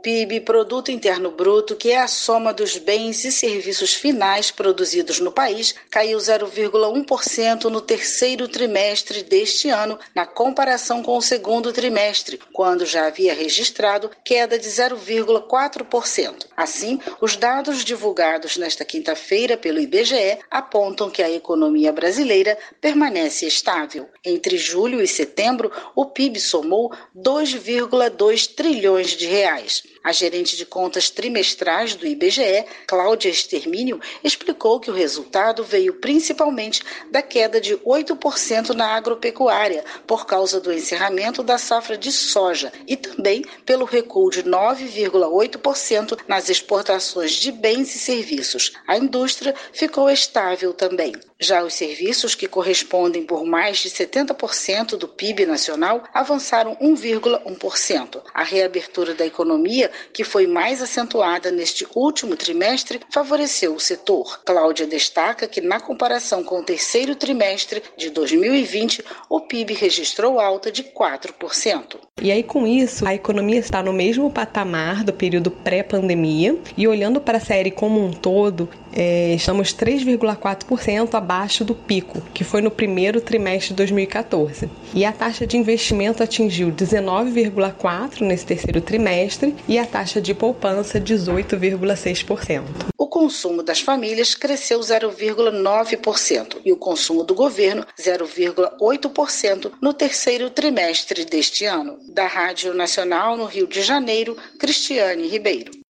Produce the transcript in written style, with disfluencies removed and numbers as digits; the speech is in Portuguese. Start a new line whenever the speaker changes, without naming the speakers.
PIB, Produto Interno Bruto, que é a soma dos bens e serviços finais produzidos no país, caiu 0,1% no terceiro trimestre deste ano, na comparação com o segundo trimestre, quando já havia registrado queda de 0,4%. Assim, os dados divulgados nesta quinta-feira pelo IBGE apontam que a economia brasileira permanece estável. Entre julho e setembro, o PIB somou 2,2 trilhões de reais. A gerente de contas trimestrais do IBGE, Cláudia Extermínio, explicou que o resultado veio principalmente da queda de 8% na agropecuária, por causa do encerramento da safra de soja, e também pelo recuo de 9,8% nas exportações de bens e serviços. A indústria ficou estável também. Já os serviços, que correspondem por mais de 70% do PIB nacional, avançaram 1,1%. A reabertura da economia, que foi mais acentuada neste último trimestre, favoreceu o setor. Cláudia destaca que, na comparação com o terceiro trimestre de 2020, o PIB registrou alta de 4%.
E aí, com isso, a economia está no mesmo patamar do período pré-pandemia e, olhando para a série como um todo, estamos 3,4% abaixo do pico, que foi no primeiro trimestre de 2014. E a taxa de investimento atingiu 19,4% nesse terceiro trimestre e a taxa de poupança 18,6%.
O consumo das famílias cresceu 0,9% e o consumo do governo 0,8% no terceiro trimestre deste ano. Da Rádio Nacional no Rio de Janeiro, Cristiane Ribeiro.